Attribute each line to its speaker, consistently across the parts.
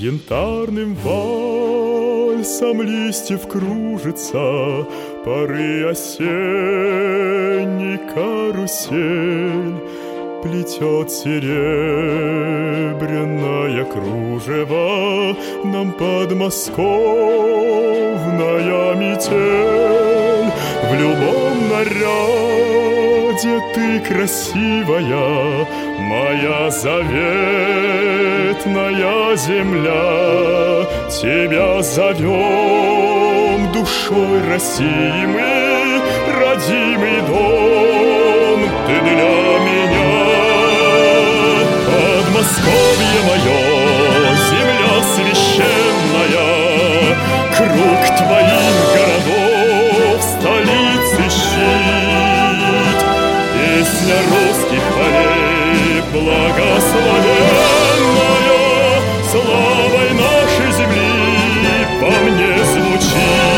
Speaker 1: Янтарным вальсом листьев кружится поры осенний карусель. Плетет серебряное кружево нам подмосковная метель. В любом наряде ты красивая, моя заветная земля. Тебя зовем душой России мы, родимый дом ты для меня. Подмосковье мое, земля священная, круг твоих городов, столицы щит. Песня русских полей благословенная, славой нашей земли по мне звучит.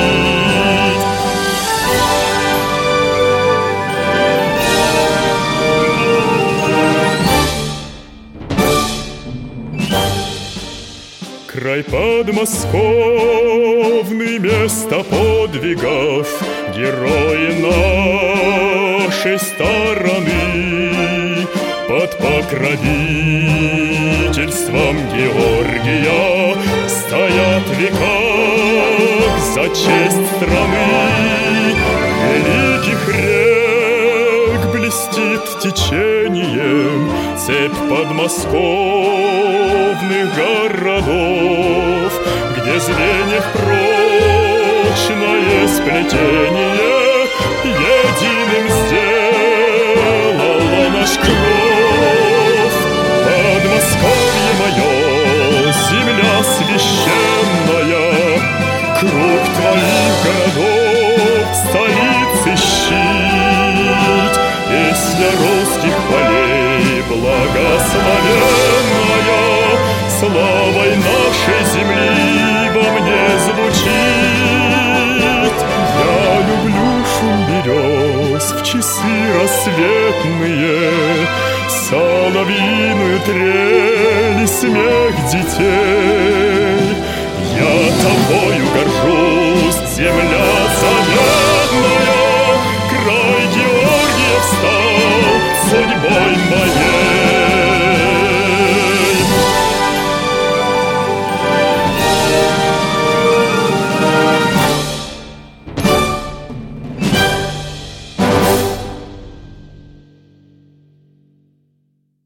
Speaker 1: Край подмосковный, место подвигов, герои нашей стороны. Под покровительством Георгия стоят в веках за честь страны. Великих рек блестит течением цепь подмосковных городов, где звеньев прочное сплетение единым сделало наш кров. Подмосковье мое, земля священная, круг твоих городов, столицы щит. Песня русских полей благословенная, славой нашей земли во мне звучит. Я люблю шум берез в часы рассветные, соловьиную трель и смех детей. Я тобою горжусь,